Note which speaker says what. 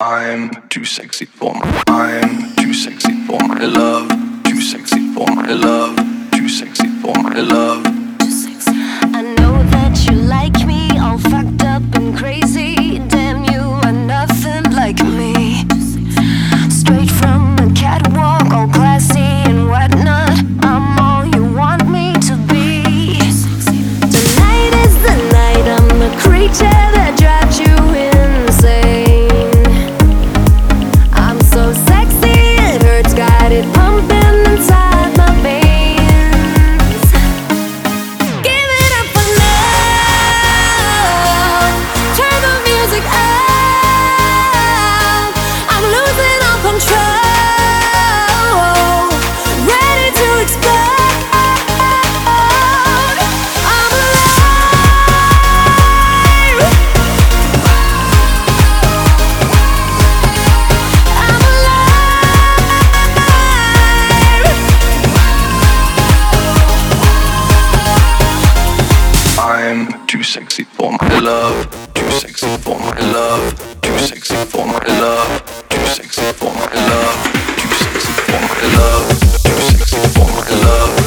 Speaker 1: I'm too sexy for my, I'm too sexy for my love, too sexy for my love, too sexy for my love.
Speaker 2: I know that you like me, all fucked up and crazy. Damn, you are nothing like me. Straight from a catwalk, all classy and whatnot. I'm all you want me to be. Tonight is the night, I'm the creature that drives you insane. I'm so sexy, it hurts, got it pumping inside my veins. Give it up for love, turn the music up. I'm losing all control, ready to explode. I'm alive, I'm alive.
Speaker 1: I'm too sexy for my love, too sexy for my love, too sexy for my love, too sexy for my love, too sexy for my love, too sexy for my love.